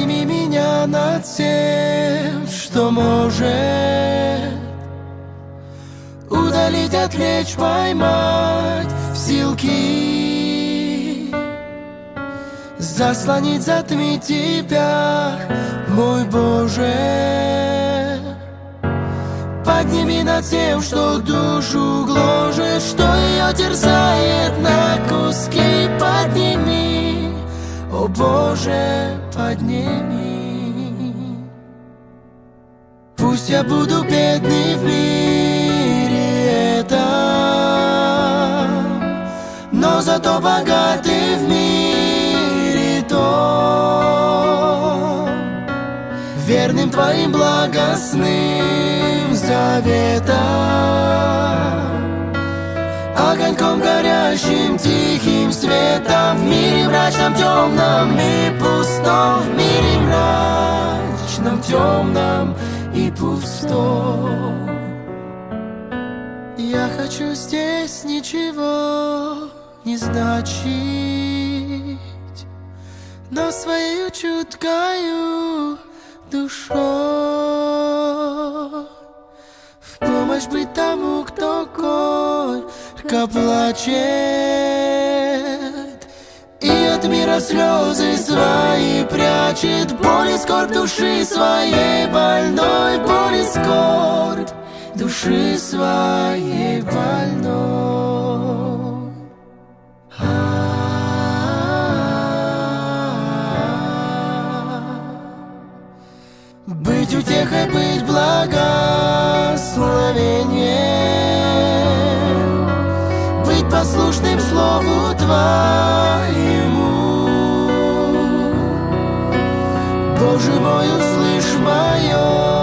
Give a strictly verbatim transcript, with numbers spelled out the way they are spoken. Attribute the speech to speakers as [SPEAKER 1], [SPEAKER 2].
[SPEAKER 1] Подними меня над тем, что может удалить, отвлечь, поймать в силки, заслонить, затмить тебя, мой Боже. Подними над тем, что душу гложет, что ее терзает на куски. Подними, о Боже, подними. Пусть я буду бедный в мире этом, но зато богатый в мире том, верным Твоим благостным заветом, огоньком горящим, тихим светом в мире мрачном, темном и пустом, в мире мрачном, темном и пустом. Я хочу здесь ничего не значить, но своей чуткою душой в помощь быть тому, кто горько плачет и от мира слезы свои прячет. Боль и скорбь души своей больной, боль и скорбь души своей больной. Быть утехой, быть благословением, быть послушным слову Твоему. Боже мой, услышь мое